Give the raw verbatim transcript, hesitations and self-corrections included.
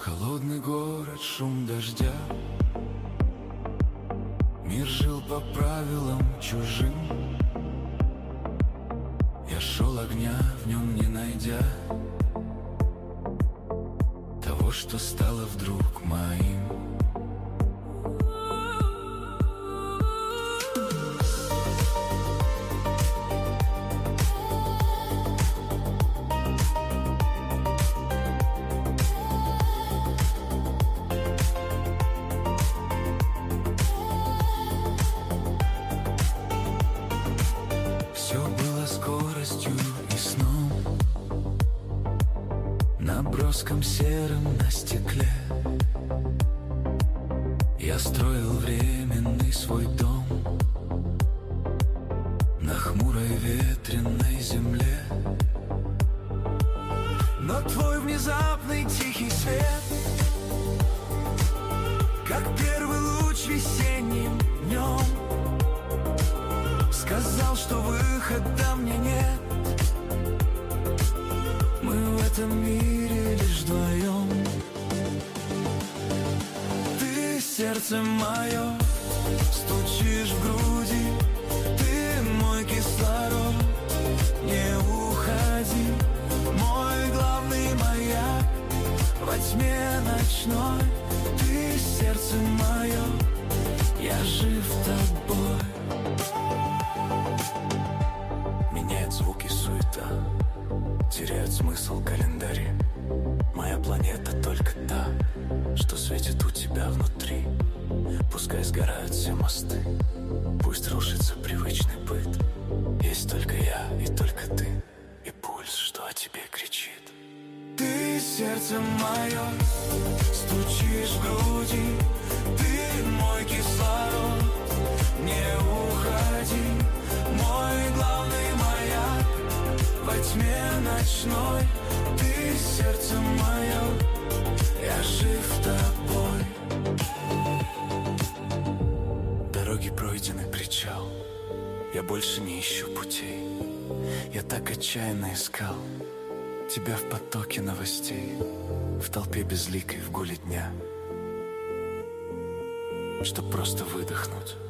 Холодный город, шум дождя. Мир жил по правилам чужим. Я шел огня, в нем не найдя того, что стало вдруг моим. Все было скоростью и сном, наброском серым на стекле. Я строил временный свой дом на хмурой ветреной земле. Но твой внезапный тихий свет, как первый луч весенним днем, сказал, что выхода мне нет. Мы в этом мире лишь вдвоем. Ты сердце мое, стучишь в груди. Ты мой кислород, не уходи. Мой главный маяк во тьме ночной. Ты сердце мое, я жив тобой. Меняет звуки суета, теряют смысл календари. Моя планета только та, что светит у тебя внутри. Пускай сгорают все мосты, пусть рушится привычный быт. Есть только я и только ты, и пульс, что о тебе кричит. Ты сердце мое, стучишь в груди. Ты мой кислород, не уходи. Мой главный маяк во тьме ночной. Ты сердце мое, я жив тобой. Дороги пройдены, причал. Я больше не ищу путей. Я так отчаянно искал тебя в потоке новостей, в толпе безликой, в гуле дня, чтоб просто выдохнуть